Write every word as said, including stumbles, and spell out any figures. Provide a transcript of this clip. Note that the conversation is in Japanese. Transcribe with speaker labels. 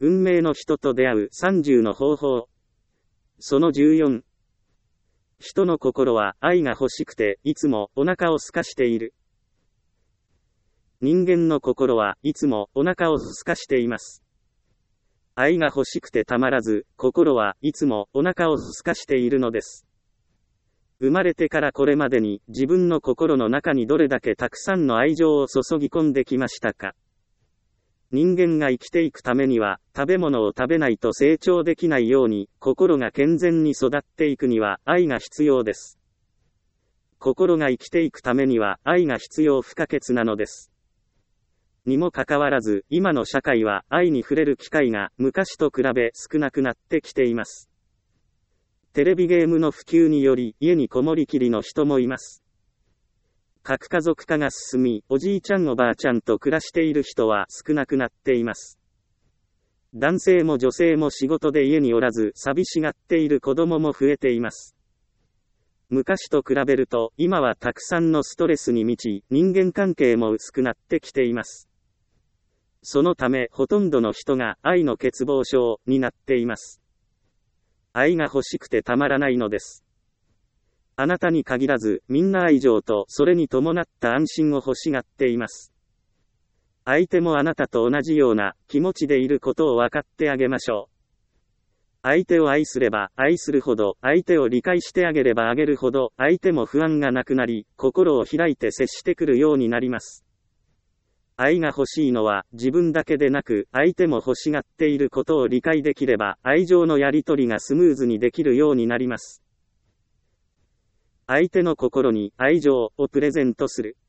Speaker 1: 運命の人と出会うさんじゅうの方法。そのじゅうよん。人の心は愛が欲しくていつもお腹を空かしている。人間の心はいつもお腹を空かしています。愛が欲しくてたまらず、心はいつもお腹を空かしているのです。生まれてからこれまでに自分の心の中にどれだけたくさんの愛情を注ぎ込んできましたか。人間が生きていくためには、食べ物を食べないと成長できないように、心が健全に育っていくには愛が必要です。心が生きていくためには愛が必要不可欠なのです。にもかかわらず、今の社会は愛に触れる機会が昔と比べ少なくなってきています。テレビゲームの普及により家にこもりきりの人もいます。核家族化が進み、おじいちゃんおばあちゃんと暮らしている人は少なくなっています。男性も女性も仕事で家におらず寂しがっている子供も増えています。昔と比べると今はたくさんのストレスに満ち、人間関係も薄くなってきています。そのためほとんどの人が愛の欠乏症になっています。愛が欲しくてたまらないのです。あなたに限らず、みんな愛情とそれに伴った安心を欲しがっています。相手もあなたと同じような気持ちでいることを分かってあげましょう。相手を愛すれば愛するほど、相手を理解してあげればあげるほど、相手も不安がなくなり、心を開いて接してくるようになります。愛が欲しいのは自分だけでなく、相手も欲しがっていることを理解できれば、愛情のやり取りがスムーズにできるようになります。相手の心に愛情をプレゼントする。